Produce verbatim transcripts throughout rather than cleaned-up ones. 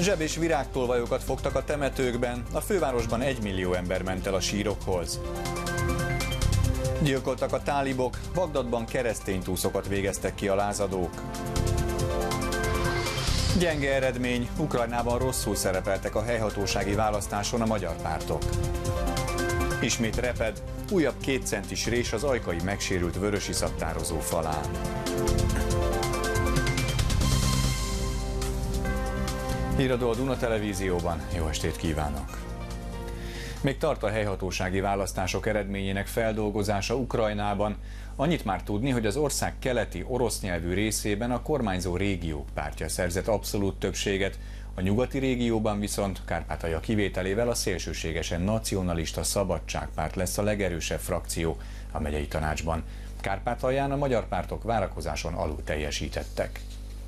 Zseb- és virágtolvajokat fogtak a temetőkben, a fővárosban egymillió ember ment el a sírokhoz. Gyilkoltak a tálibok, Bagdadban kereszténytúszokat végeztek ki a lázadók. Gyenge eredmény, Ukrajnában rosszul szerepeltek a helyhatósági választáson a magyar pártok. Ismét reped, újabb két centis rés az ajkai megsérült vörösiszaptározó falán. Híradó a Duna Televízióban, jó estét kívánok! Még tart a helyhatósági választások eredményének feldolgozása Ukrajnában. Annyit már tudni, hogy az ország keleti orosz nyelvű részében a kormányzó régiók pártja szerzett abszolút többséget, a nyugati régióban viszont Kárpátalja kivételével a szélsőségesen nacionalista Szabadságpárt lesz a legerősebb frakció a megyei tanácsban. Kárpátalján a magyar pártok várakozáson alul teljesítettek.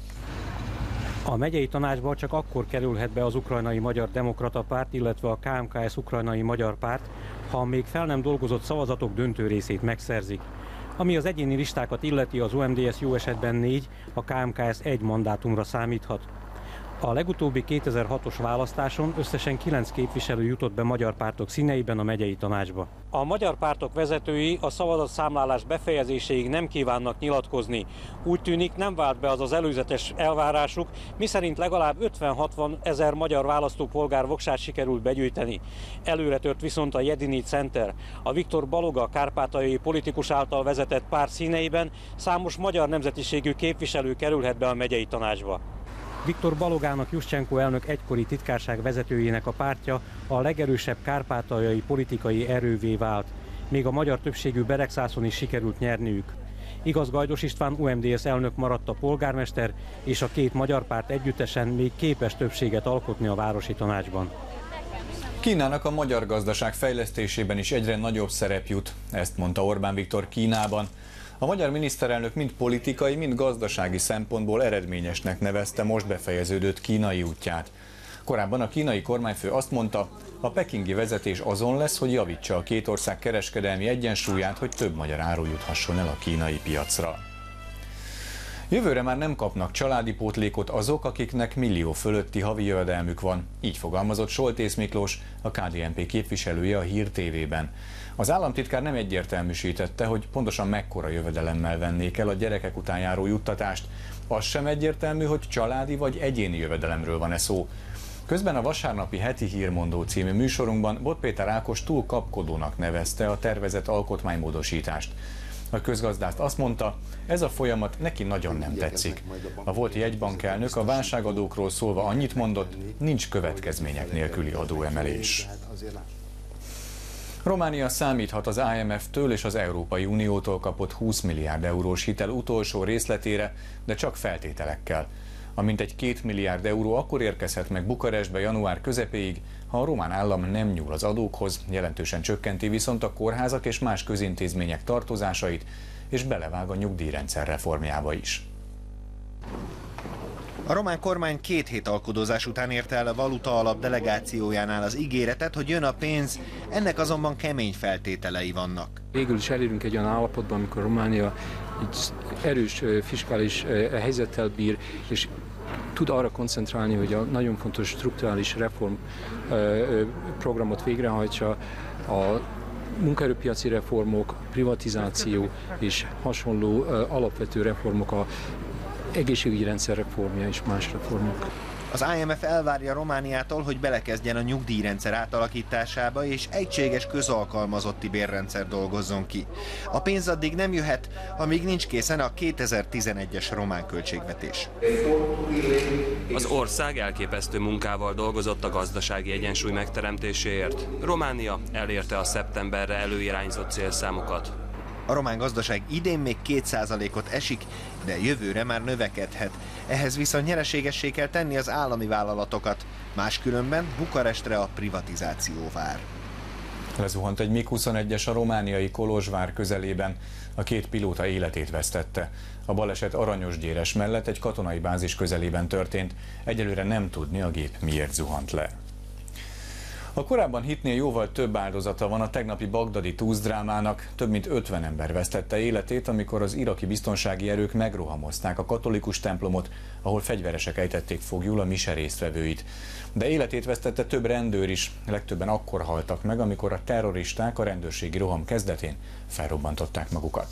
A megyei tanácsba csak akkor kerülhet be az Ukrajnai Magyar Demokrata Párt, illetve a ká em ká es Ukrajnai Magyar Párt, ha a még fel nem dolgozott szavazatok döntő részét megszerzik. Ami az egyéni listákat illeti, az o em dé es jó esetben négy, a ká em ká es egy mandátumra számíthat. A legutóbbi kétezer-hatos választáson összesen kilenc képviselő jutott be magyar pártok színeiben a megyei tanácsba. A magyar pártok vezetői a szavazatszámlálás befejezéséig nem kívánnak nyilatkozni. Úgy tűnik, nem vált be az az előzetes elvárásuk, miszerint legalább ötven-hatvan ezer magyar választópolgár voksát sikerült begyűjteni. Előre tört viszont a Jedini Center. A Viktor Baloga kárpátaljai politikus által vezetett párt színeiben számos magyar nemzetiségű képviselő kerülhet be a megyei tanácsba. Viktor Balogának Juszcsenko elnök egykori titkárság vezetőjének a pártja a legerősebb kárpátaljai politikai erővé vált, még a magyar többségű Beregszászon is sikerült nyerniük. Igaz, Gajdos István o em dé es elnök maradt a polgármester, és a két magyar párt együttesen még képes többséget alkotni a városi tanácsban. Kínának a magyar gazdaság fejlesztésében is egyre nagyobb szerep jut, ezt mondta Orbán Viktor Kínában. A magyar miniszterelnök mind politikai, mind gazdasági szempontból eredményesnek nevezte most befejeződött kínai útját. Korábban a kínai kormányfő azt mondta, a pekingi vezetés azon lesz, hogy javítsa a két ország kereskedelmi egyensúlyát, hogy több magyar áru juthasson el a kínai piacra. Jövőre már nem kapnak családi pótlékot azok, akiknek millió fölötti havi jövedelmük van. Így fogalmazott Soltész Miklós, a ká dé en pé képviselője a Hír té vében. Az államtitkár nem egyértelműsítette, hogy pontosan mekkora jövedelemmel vennék el a gyerekek után járó juttatást. Az sem egyértelmű, hogy családi vagy egyéni jövedelemről van-e szó. Közben a vasárnapi Heti Hírmondó című műsorunkban Bot Péter Ákos túl kapkodónak nevezte a tervezett alkotmánymódosítást. A közgazdász azt mondta, ez a folyamat neki nagyon nem tetszik. A volt jegybankelnök a válságadókról szólva annyit mondott, nincs következmények nélküli adóemelés. Románia számíthat az i em ef-től és az Európai Uniótól kapott húsz milliárd eurós hitel utolsó részletére, de csak feltételekkel. A mintegy két milliárd euró akkor érkezhet meg Bukarestbe január közepéig, ha a román állam nem nyúl az adókhoz, jelentősen csökkenti viszont a kórházak és más közintézmények tartozásait, és belevág a nyugdíjrendszer reformjába is. A román kormány két hét alkudozás után érte el a valuta alap delegációjánál az ígéretet, hogy jön a pénz, ennek azonban kemény feltételei vannak. Végül is elérünk egy olyan állapotban, amikor Románia egy erős fiskális helyzettel bír, és tud arra koncentrálni, hogy a nagyon fontos strukturális reform programot végrehajtsa, a munkaerőpiaci reformok, privatizáció és hasonló alapvető reformok, a egészségügyi rendszer reformja és más reformok. Az i em ef elvárja Romániától, hogy belekezdjen a nyugdíjrendszer átalakításába és egységes közalkalmazotti bérrendszer dolgozzon ki. A pénz addig nem jöhet, amíg nincs készen a kétezer-tizenegyes román költségvetés. Az ország elképesztő munkával dolgozott a gazdasági egyensúly megteremtéséért. Románia elérte a szeptemberre előirányzott célszámokat. A román gazdaság idén még két százalékot esik, de jövőre már növekedhet. Ehhez viszont nyereségessé kell tenni az állami vállalatokat, máskülönben Bukarestre a privatizáció vár. Lezuhant egy mig huszonegyes a romániai Kolozsvár közelében. A két pilóta életét vesztette. A baleset Aranyosgyéres mellett egy katonai bázis közelében történt. Egyelőre nem tudni, a gép miért zuhant le. A korábban hitnél jóval több áldozata van a tegnapi bagdadi tűzdrámának. Több mint ötven ember vesztette életét, amikor az iraki biztonsági erők megrohamozták a katolikus templomot, ahol fegyveresek ejtették foglyul a mise résztvevőit. De életét vesztette több rendőr is, legtöbben akkor haltak meg, amikor a terroristák a rendőrségi roham kezdetén felrobbantották magukat.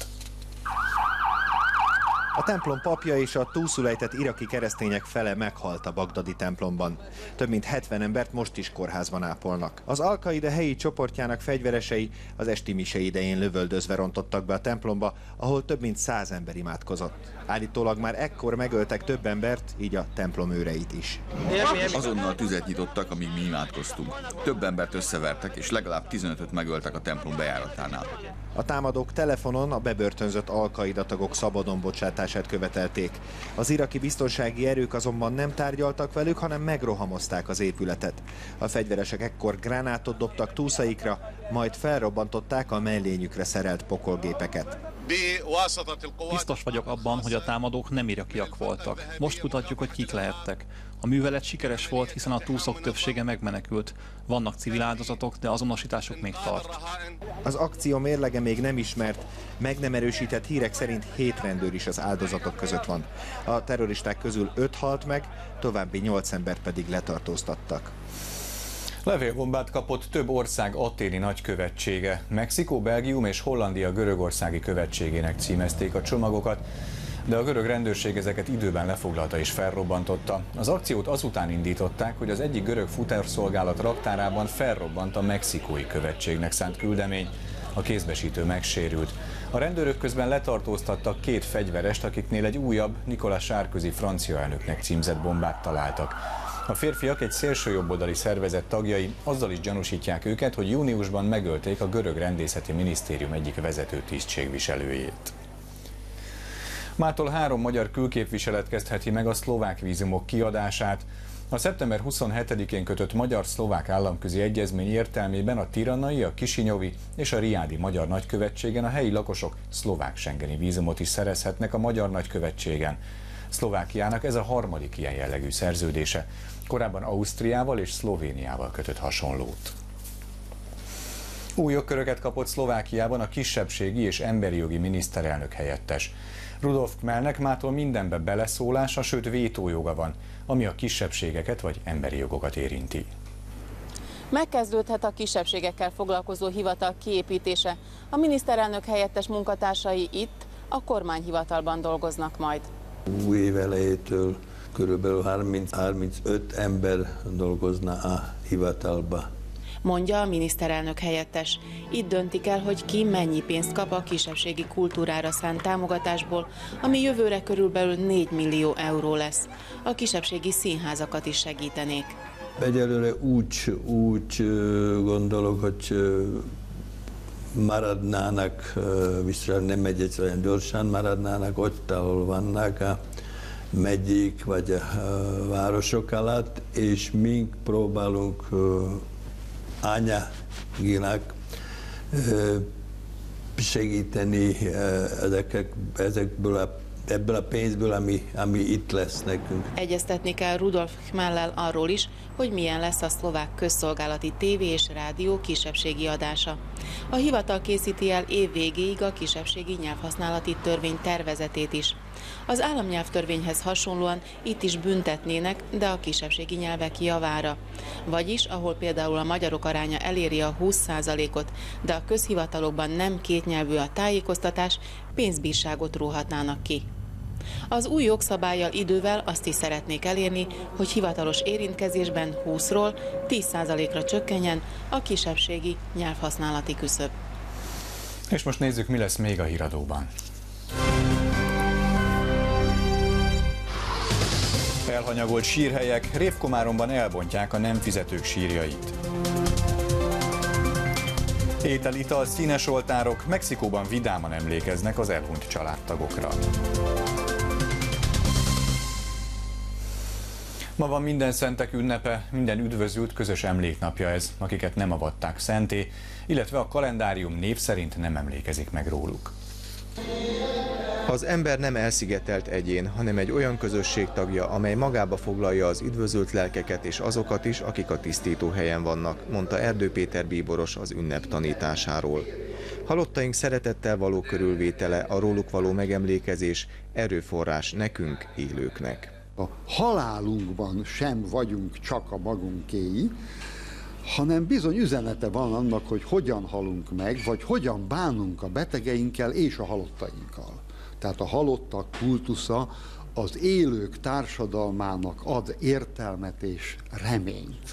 A templom papja és a túlszul ejtett iraki keresztények fele meghalt a bagdadi templomban. Több mint hetven embert most is kórházban ápolnak. Az Al-Qaida helyi csoportjának fegyveresei az esti mise idején lövöldözve rontottak be a templomba, ahol több mint száz ember imádkozott. Állítólag már ekkor megöltek több embert, így a templom őreit is. Azonnal tüzet nyitottak, amíg mi imádkoztunk. Több embert összevertek, és legalább tizenötöt megöltek a templom bejáratánál. A támadók telefonon a bebörtönzött Al-Qaida tagok szabadon bocsátását követelték. Az iraki biztonsági erők azonban nem tárgyaltak velük, hanem megrohamozták az épületet. A fegyveresek ekkor gránátot dobtak túszaikra, majd felrobbantották a mellényükre szerelt pokolgépeket. Biztos vagyok abban, hogy a támadók nem irakiak voltak. Most kutatjuk, hogy kik lehettek. A művelet sikeres volt, hiszen a túszok többsége megmenekült. Vannak civil áldozatok, de azonosításuk még tart. Az akció mérlege még nem ismert, meg nem erősített hírek szerint hét rendőr is az áldozatok között van. A terroristák közül öt halt meg, további nyolc embert pedig letartóztattak. Levélbombát kapott több ország atténi nagykövetsége. Mexikó, Belgium és Hollandia görögországi követségének címezték a csomagokat, de a görög rendőrség ezeket időben lefoglalta és felrobbantotta. Az akciót azután indították, hogy az egyik görög futárszolgálat raktárában felrobbant a mexikói követségnek szánt küldemény. A kézbesítő megsérült. A rendőrök közben letartóztattak két fegyverest, akiknél egy újabb, Nicolas Sarkozy francia elnöknek címzett bombát találtak. A férfiak egy szélsőjobboldali szervezet tagjai, azzal is gyanúsítják őket, hogy júniusban megölték a görög rendészeti minisztérium egyik vezető tisztségviselőjét. Mától három magyar külképviselet kezdheti meg a szlovák vízumok kiadását. A szeptember huszonhetedikén kötött magyar-szlovák államközi egyezmény értelmében a tiranai, a kisinyovi és a riádi magyar nagykövetségen a helyi lakosok szlovák schengeni vízumot is szerezhetnek a magyar nagykövetségen. Szlovákiának ez a harmadik ilyen jellegű szerződése. Korábban Ausztriával és Szlovéniával kötött hasonlót. Új jogköröket kapott Szlovákiában a kisebbségi és emberi jogi miniszterelnök helyettes. Rudolf Khmelnek mától mindenbe beleszólása, sőt vétójoga van, ami a kisebbségeket vagy emberi jogokat érinti. Megkezdődhet a kisebbségekkel foglalkozó hivatal kiépítése. A miniszterelnök helyettes munkatársai itt, a kormányhivatalban dolgoznak majd. Új év elejétől körülbelül harminc-harmincöt ember dolgozna a hivatalba. Mondja a miniszterelnök helyettes. Itt döntik el, hogy ki mennyi pénzt kap a kisebbségi kultúrára szánt támogatásból, ami jövőre körülbelül négy millió euró lesz. A kisebbségi színházakat is segítenék. Egyelőre úgy, úgy gondolok, hogy maradnának, viszont nem megy egyszerűen gyorsan, maradnának ott, ahol vannak a megyék vagy a városok alatt, és mink próbálunk anyaginak segíteni ezek, ezekből a, ebből a pénzből, ami, ami itt lesz nekünk. Egyeztetni kell Rudolf Khmellel arról is, hogy milyen lesz a szlovák közszolgálati tévé és rádió kisebbségi adása. A hivatal készíti el év végéig a kisebbségi nyelvhasználati törvény tervezetét is. Az államnyelvtörvényhez hasonlóan itt is büntetnének, de a kisebbségi nyelvek javára. Vagyis, ahol például a magyarok aránya eléri a húsz százalékot, de a közhivatalokban nem kétnyelvű a tájékoztatás, pénzbírságot róhatnának ki. Az új jogszabállyal idővel azt is szeretnék elérni, hogy hivatalos érintkezésben húszról tíz százalékra csökkenjen a kisebbségi nyelvhasználati küszöb. És most nézzük, mi lesz még a híradóban. Elhanyagolt sírhelyek, Révkomáromban elbontják a nem fizetők sírjait. Étel, ital, színes oltárok, Mexikóban vidáman emlékeznek az elhunyt családtagokra. Ma van minden szentek ünnepe, minden üdvözült közös emléknapja ez, akiket nem avatták szenté, illetve a kalendárium név szerint nem emlékezik meg róluk. Az ember nem elszigetelt egyén, hanem egy olyan közösség tagja, amely magába foglalja az üdvözölt lelkeket és azokat is, akik a tisztító helyen vannak, mondta Erdő Péter bíboros az ünnep tanításáról. Halottaink szeretettel való körülvétele, a róluk való megemlékezés erőforrás nekünk, élőknek. A halálunkban sem vagyunk csak a magunkéi, hanem bizony üzenete van annak, hogy hogyan halunk meg, vagy hogyan bánunk a betegeinkkel és a halottainkkal. Tehát a halottak kultusza az élők társadalmának ad értelmet és reményt.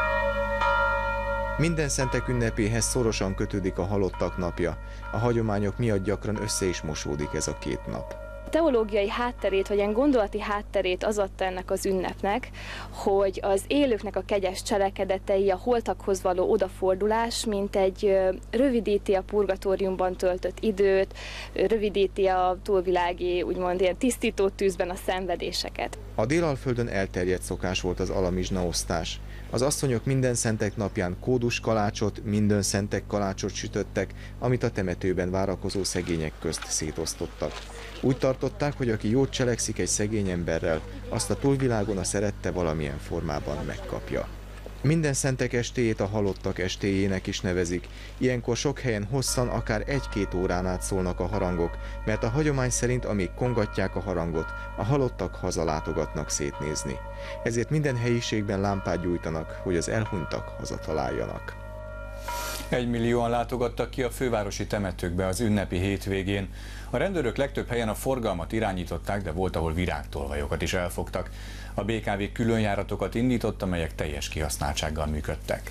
Minden szentek ünnepéhez szorosan kötődik a halottak napja. A hagyományok miatt gyakran össze is mosódik ez a két nap. A teológiai hátterét, vagy ilyen gondolati hátterét az adta ennek az ünnepnek, hogy az élőknek a kegyes cselekedetei, a holtakhoz való odafordulás, mint egy rövidíti a purgatóriumban töltött időt, rövidíti a túlvilági, úgymond ilyen tisztító tűzben a szenvedéseket. A Délalföldön elterjedt szokás volt az alamizsnaosztás. Az asszonyok minden szentek napján kódus kalácsot, minden szentek kalácsot sütöttek, amit a temetőben várakozó szegények közt szétosztottak. Úgy tartották, hogy aki jót cselekszik egy szegény emberrel, azt a túlvilágon a szerette valamilyen formában megkapja. Minden szentek estéjét a halottak estéjének is nevezik. Ilyenkor sok helyen hosszan, akár egy-két órán át szólnak a harangok, mert a hagyomány szerint amíg kongatják a harangot, a halottak hazalátogatnak szétnézni. Ezért minden helyiségben lámpát gyújtanak, hogy az elhunytak hazataláljanak. Egymillióan látogattak ki a fővárosi temetőkbe az ünnepi hétvégén. A rendőrök legtöbb helyen a forgalmat irányították, de volt, ahol virágtolvajokat is elfogtak. A bé ká vé különjáratokat indított, amelyek teljes kihasználtsággal működtek.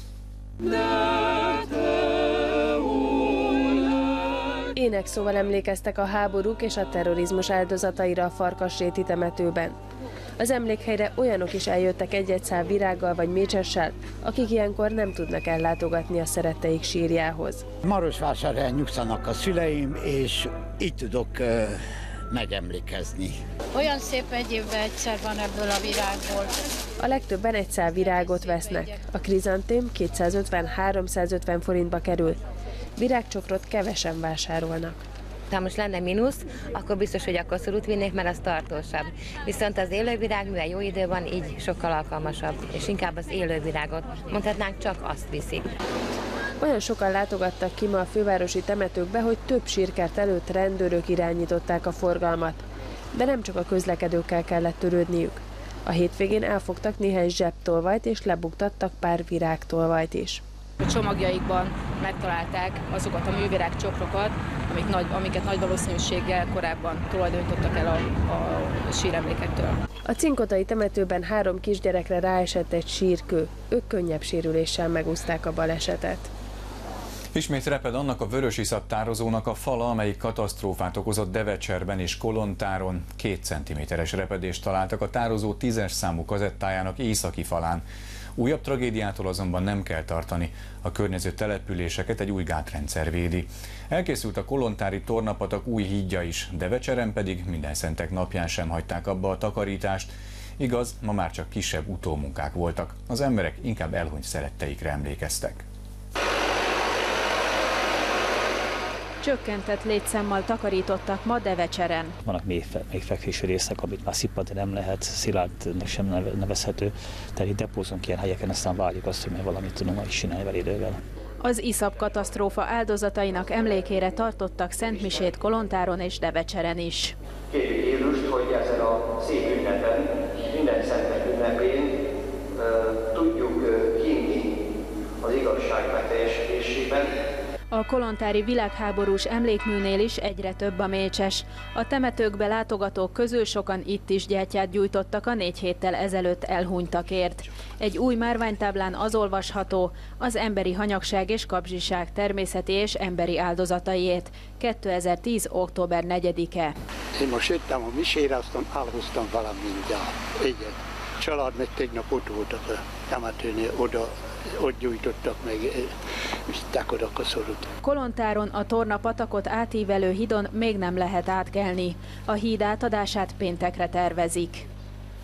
Énekszóval emlékeztek a háborúk és a terrorizmus áldozataira a Farkasréti temetőben. Az emlékhelyre olyanok is eljöttek egy-egy szál virággal vagy mécsessel, akik ilyenkor nem tudnak ellátogatni a szeretteik sírjához. Marosvásárhelyen nyugszanak a szüleim, és így tudok uh, megemlékezni. Olyan szép, egy évben egyszer van ebből a virágból. A legtöbben egy szál virágot vesznek. A krizantém kétszázötven-háromszázötven forintba kerül. Virágcsokrot kevesen vásárolnak. Ha most lenne mínusz, akkor biztos, hogy akkor szorút vinnék, mert az tartósabb. Viszont az élővirág, mivel jó idő van, így sokkal alkalmasabb, és inkább az élővirágot, mondhatnánk, csak azt viszik. Olyan sokan látogattak ki ma a fővárosi temetőkbe, hogy több sírkert előtt rendőrök irányították a forgalmat. De nem csak a közlekedőkkel kellett törődniük. A hétvégén elfogtak néhány zsebtolvajt és lebuktattak pár virágtolvajt is. A csomagjaikban megtalálták azokat a művirág csokrokat, amik nagy, amiket nagy valószínűséggel korábban tulajdonítottak el a, a síremlékektől. A cinkotai temetőben három kisgyerekre ráesett egy sírkő. Ők könnyebb sérüléssel megúszták a balesetet. Ismét reped annak a vörösiszap tározónak a fala, amelyik katasztrófát okozott Devecserben és Kolontáron. Két centiméteres repedést találtak a tározó tízes számú kazettájának északi falán. Újabb tragédiától azonban nem kell tartani. A környező településeket egy új gátrendszer védi. Elkészült a kolontári tornapatak új hídja is, Devecseren pedig Mindenszentek napján sem hagyták abba a takarítást. Igaz, ma már csak kisebb utómunkák voltak. Az emberek inkább elhunyt szeretteikre emlékeztek. Csökkentett létszámmal takarítottak ma Devecseren. Vannak még, még fekvési részek, amit már szippantni nem lehet, szilárdnek sem nevezhető. Tehát itt depózunk ilyen helyeken, aztán várjuk azt, hogy majd valamit tudunk is csinálni vele idővel. Az iszap katasztrófa áldozatainak emlékére tartottak szentmisét Kolontáron és Devecseren is. Kérjük Jézust, hogy ezen a szép ünnepen, Mindenszentek ünnepén tudjuk hinni az igazság beteljesedésében. A kolontári világháborús emlékműnél is egyre több a mécses. A temetőkbe látogatók közül sokan itt is gyertyát gyújtottak a négy héttel ezelőtt elhunytakért. Egy új márványtáblán az olvasható, az emberi hanyagság és kapzsiság természeti és emberi áldozataiért. kétezer-tíz. október negyedike. Én most jöttem a misére, aztán elhoztam velem mindjárt. Igen. Család meg tegnap ott voltak a temetőnél, oda ott gyújtottak meg, és takodak a szorút. Kolontáron a Tornapatakot átívelő hídon még nem lehet átkelni. A híd átadását péntekre tervezik.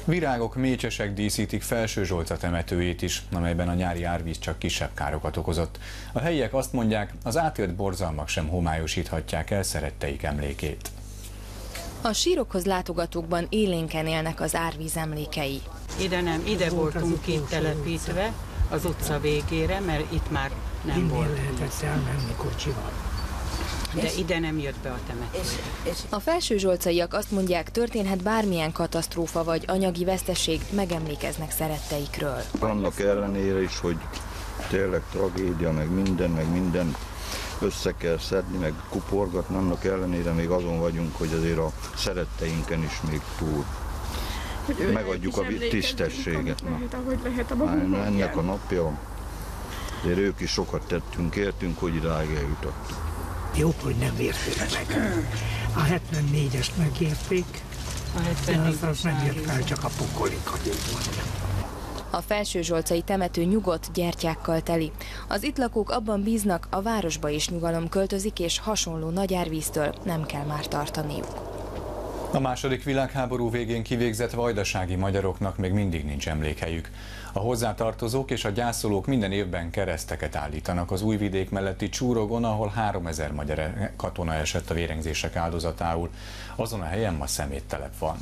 Virágok, mécsesek díszítik Felsőzsolca temetőjét is, amelyben a nyári árvíz csak kisebb károkat okozott. A helyiek azt mondják, az átélt borzalmak sem homályosíthatják el szeretteik emlékét. A sírokhoz látogatókban élénken élnek az árvíz emlékei. Ide nem, ide voltunk kint telepítve, az utca végére, mert itt már nem volt. lehetett elmenni kocsival. De ide nem jött be a temető. A felsőzsolcaiak azt mondják, történhet bármilyen katasztrófa vagy anyagi veszteség, megemlékeznek szeretteikről. Annak ellenére is, hogy tényleg tragédia, meg minden, meg minden össze kell szedni, meg kuporgatni, annak ellenére még azon vagyunk, hogy azért a szeretteinken is még túl megadjuk a tisztességet. Na, ennek a napja, de ők is sokat tettünk, értünk, hogy idáig eljutottunk. Jó, hogy nem érték meg. A hetvennégyest megérték, de az, az nem ért fel, csak a pokolikat. A felsőzsolcai temető nyugodt gyertyákkal teli. Az itt lakók abban bíznak, a városba is nyugalom költözik, és hasonló nagy árvíztől nem kell már tartaniuk. A második világháború végén kivégzett vajdasági magyaroknak még mindig nincs emlékhelyük. A hozzátartozók és a gyászolók minden évben kereszteket állítanak az Újvidék melletti Csúrogon, ahol háromezer magyar katona esett a vérengzések áldozatául. Azon a helyen ma szeméttelep van.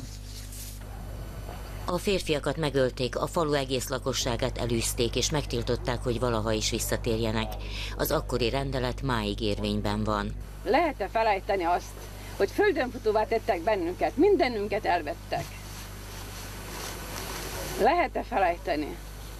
A férfiakat megölték, a falu egész lakosságát elűzték, és megtiltották, hogy valaha is visszatérjenek. Az akkori rendelet máig érvényben van. Lehet-e felejteni azt, hogy földönfutóvá tettek bennünket, mindenünket elvettek? Lehet-e felejteni?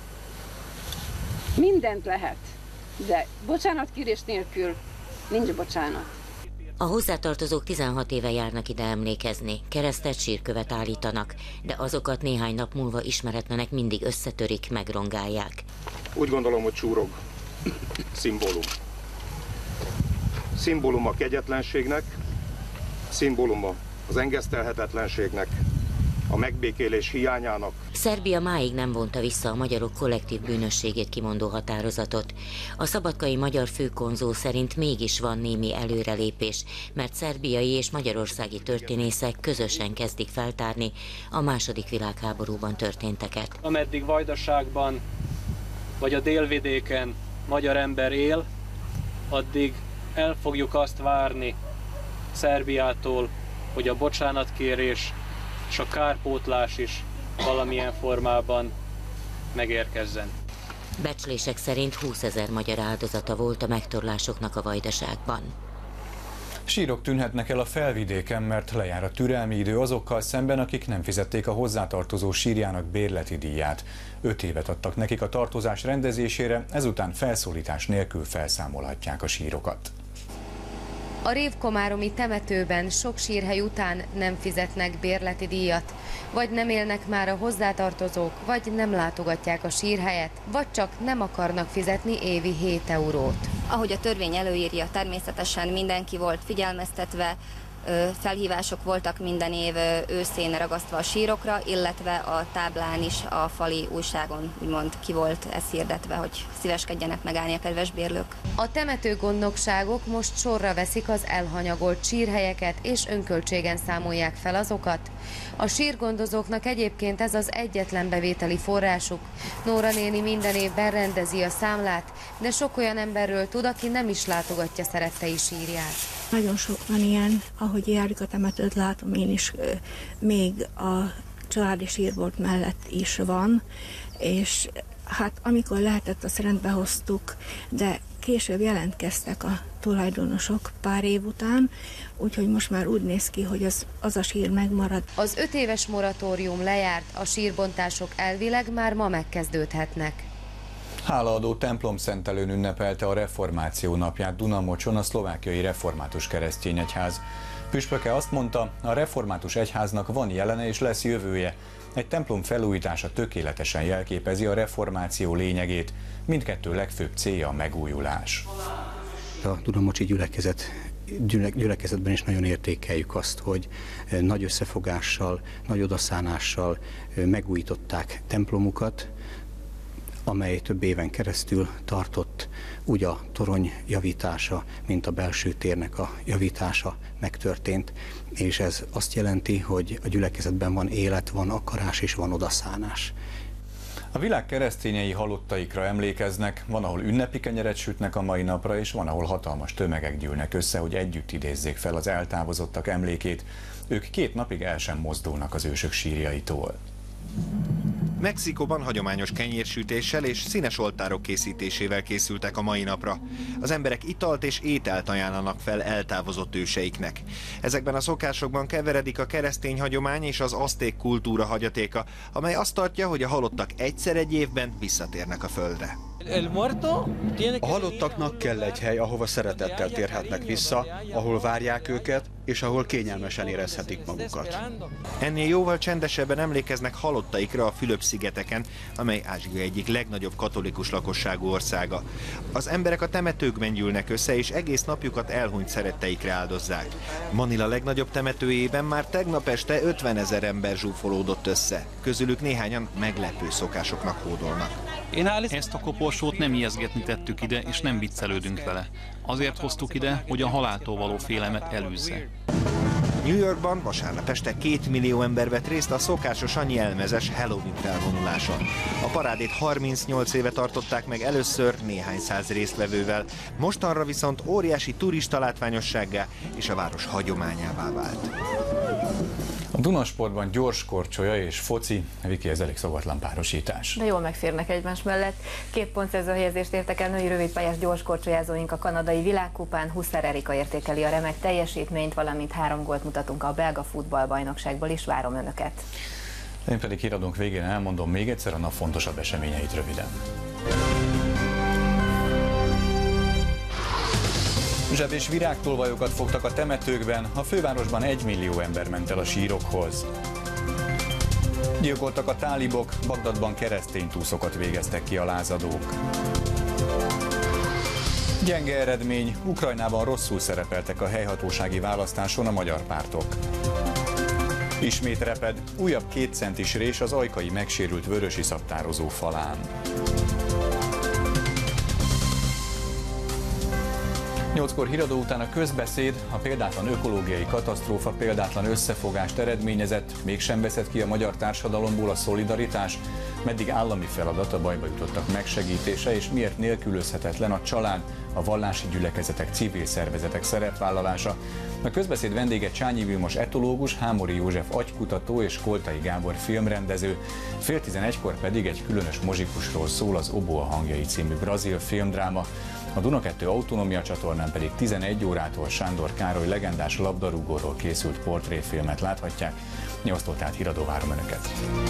Mindent lehet, de bocsánatkérés nélkül nincs bocsánat. A hozzátartozók tizenhat éve járnak ide emlékezni, keresztet, sírkövet állítanak, de azokat néhány nap múlva ismeretlenek mindig összetörik, megrongálják. Úgy gondolom, hogy Csúrog szimbólum. Szimbólum a kegyetlenségnek, szimbóluma az engesztelhetetlenségnek, a megbékélés hiányának. Szerbia máig nem vonta vissza a magyarok kollektív bűnösségét kimondó határozatot. A szabadkai magyar főkonzul szerint mégis van némi előrelépés, mert szerbiai és magyarországi történészek közösen kezdik feltárni a második világháborúban történteket. Ameddig Vajdaságban vagy a délvidéken magyar ember él, addig el fogjuk azt várni Szerbiától, hogy a bocsánatkérés és a kárpótlás is valamilyen formában megérkezzen. Becslések szerint húszezer magyar áldozata volt a megtorlásoknak a Vajdaságban. Sírok tűnhetnek el a Felvidéken, mert lejár a türelmi idő azokkal szemben, akik nem fizették a hozzátartozó sírjának bérleti díját. Öt évet adtak nekik a tartozás rendezésére, ezután felszólítás nélkül felszámolhatják a sírokat. A révkomáromi temetőben sok sírhely után nem fizetnek bérleti díjat, vagy nem élnek már a hozzátartozók, vagy nem látogatják a sírhelyet, vagy csak nem akarnak fizetni évi hét eurót. Ahogy a törvény előírja, természetesen mindenki volt figyelmeztetve, felhívások voltak minden év őszén ragasztva a sírokra, illetve a táblán is a fali újságon úgymond ki volt ez hirdetve, hogy szíveskedjenek megállni a kedves bérlők. A temetőgondnokságok most sorra veszik az elhanyagolt sírhelyeket, és önköltségen számolják fel azokat. A sírgondozóknak egyébként ez az egyetlen bevételi forrásuk. Nóra néni minden évben rendezi a számlát, de sok olyan emberről tud, aki nem is látogatja szerettei sírját. Nagyon sok van ilyen, ahogy járjuk a temetőt, látom én is, még a családi sírbolt mellett is van, és hát amikor lehetett, azt rendbe hoztuk, de később jelentkeztek a tulajdonosok pár év után, úgyhogy most már úgy néz ki, hogy az, az a sír megmarad. Az öt éves moratórium lejárt, a sírbontások elvileg már ma megkezdődhetnek. Hálaadó templomszentelőn ünnepelte a reformáció napját Dunamocson a szlovákiai református keresztény egyház. Püspöke azt mondta, a református egyháznak van jelene és lesz jövője. Egy templom felújítása tökéletesen jelképezi a reformáció lényegét. Mindkettő legfőbb célja a megújulás. A Dunamocsi gyülekezet, gyülekezetben is nagyon értékeljük azt, hogy nagy összefogással, nagy odaszánással megújították templomukat, amely több éven keresztül tartott úgy a torony javítása, mint a belső térnek a javítása megtörtént, és ez azt jelenti, hogy a gyülekezetben van élet, van akarás és van odaszánás. A világ keresztényei halottaikra emlékeznek, van, ahol ünnepi kenyeret sütnek a mai napra, és van, ahol hatalmas tömegek gyűlnek össze, hogy együtt idézzék fel az eltávozottak emlékét. Ők két napig el sem mozdulnak az ősök sírjaitól. Mexikóban hagyományos kenyérsütéssel és színes oltárok készítésével készültek a mai napra. Az emberek italt és ételt ajánlanak fel eltávozott őseiknek. Ezekben a szokásokban keveredik a keresztény hagyomány és az azték kultúra hagyatéka, amely azt tartja, hogy a halottak egyszer egy évben visszatérnek a földre. A halottaknak kell egy hely, ahova szeretettel térhetnek vissza, ahol várják őket, és ahol kényelmesen érezhetik magukat. Ennél jóval csendesebben emlékeznek halottaikra a Fülöp-szigeteken, amely Ázsia egyik legnagyobb katolikus lakosságú országa. Az emberek a temetőkben gyűlnek össze, és egész napjukat elhunyt szeretteikre áldozzák. Manila legnagyobb temetőjében már tegnap este ötvenezer ember zsúfolódott össze. Közülük néhányan meglepő szokásoknak hódolnak. Ezt a koporsót nem ijeszgetni tettük ide, és nem viccelődünk vele. Azért hoztuk ide, hogy a haláltól való félelmet elűzze. New Yorkban vasárnap este két millió ember vett részt a szokásosan jelmezes Halloween felvonuláson. A parádét harmincnyolc éve tartották meg először néhány száz résztvevővel, mostanra viszont óriási turista látványossággá és a város hagyományává vált. A Dunasportban gyors korcsolya és foci, Viki, ez elég szokatlan párosítás. De jól megférnek egymás mellett. Két pontszerző helyezést értek el női rövidpályás gyors korcsolyázóink a kanadai világkupán. Huszer Erika értékeli a remek teljesítményt, valamint három gólt mutatunk a belga futballbajnokságból is. Várom önöket. Én pedig híradónk végén elmondom még egyszer a nap fontosabb eseményeit röviden. Zseb- és virágtolvajokat fogtak a temetőkben, a fővárosban egy millió ember ment el a sírokhoz. Gyilkoltak a tálibok, Bagdadban keresztény túszokat végeztek ki a lázadók. Gyenge eredmény, Ukrajnában rosszul szerepeltek a helyhatósági választáson a magyar pártok. Ismét reped, újabb két centis rés az ajkai megsérült vörösiszap tározó falán. Nyolckor híradó után a közbeszéd, a példátlan ökológiai katasztrófa példátlan összefogást eredményezett, mégsem veszett ki a magyar társadalomból a szolidaritás, meddig állami feladat a bajba jutottak megsegítése, és miért nélkülözhetetlen a család, a vallási gyülekezetek, civil szervezetek szerepvállalása. A közbeszéd vendége Csányi Vilmos etológus, Hámori József agykutató és Koltai Gábor filmrendező, fél tizenegykor pedig egy különös mozsikusról szól az Oboa hangjai című brazil filmdráma. A Duna kettő autonómia csatornán pedig tizenegy órától Sándor Károly legendás labdarúgóról készült portréfilmet láthatják. Nyolctól tehát híradó várom önöket.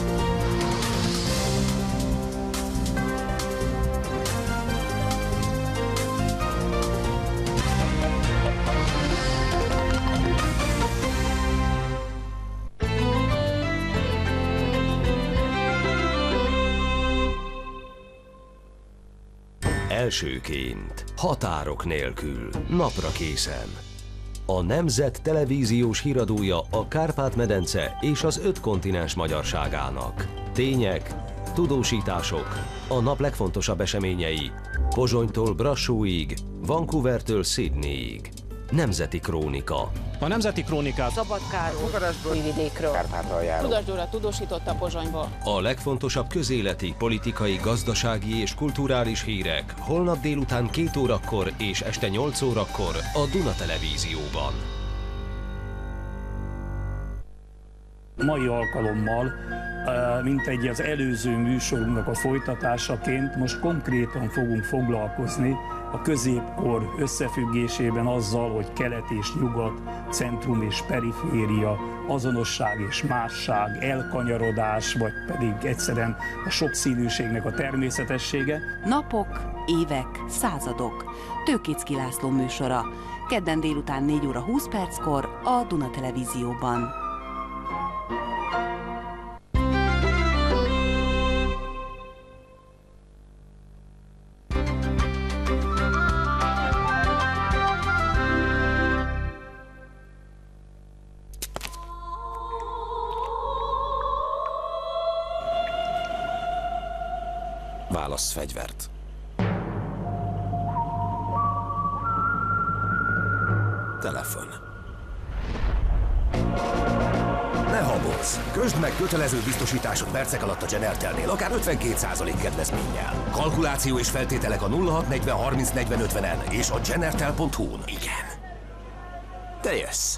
Elsőként, határok nélkül, napra készen. A Nemzet televíziós híradója a Kárpát-medence és az öt kontinens magyarságának. Tények, tudósítások, a nap legfontosabb eseményei, Pozsonytól Brassóig, Vancouvertől Sydneyig. Nemzeti Krónika. A Nemzeti Krónikát Szabadkáról, Újvidékről, Kárpátaljáról, Tudasgyóra tudósította Pozsonyból. A legfontosabb közéleti, politikai, gazdasági és kulturális hírek holnap délután két órakor és este nyolc órakor a Duna televízióban. Mai alkalommal, mint egy az előző műsorunknak a folytatásaként, most konkrétan fogunk foglalkozni a középkor összefüggésében azzal, hogy kelet és nyugat, centrum és periféria, azonosság és másság, elkanyarodás, vagy pedig egyszerűen a sokszínűségnek a természetessége. Napok, évek, századok. Tőkécki László műsora. Kedden délután négy óra húsz perckor a Duna televízióban. Válasz fegyvert. Telefon. Ne habozz! Közd meg kötelező biztosításod percek alatt a Genertelnél, akár ötvenkét százalék kedvezménnyel. Kalkuláció és feltételek a nulla hat negyven harminc negyven ötvenen és a genertel pont hu-n. Igen. Te jössz!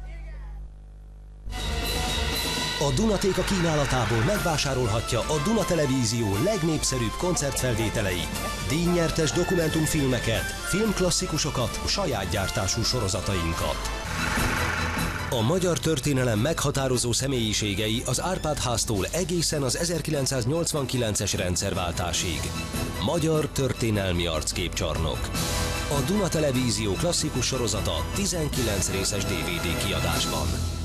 A Dunatéka kínálatából megvásárolhatja a Duna Televízió legnépszerűbb koncertfelvételei, díjnyertes dokumentumfilmeket, filmklasszikusokat, saját gyártású sorozatainkat. A magyar történelem meghatározó személyiségei az Árpád-háztól egészen az ezerkilencszáznyolcvankilences rendszerváltásig. Magyar történelmi arcképcsarnok. A Duna Televízió klasszikus sorozata tizenkilenc részes dé vé dé kiadásban.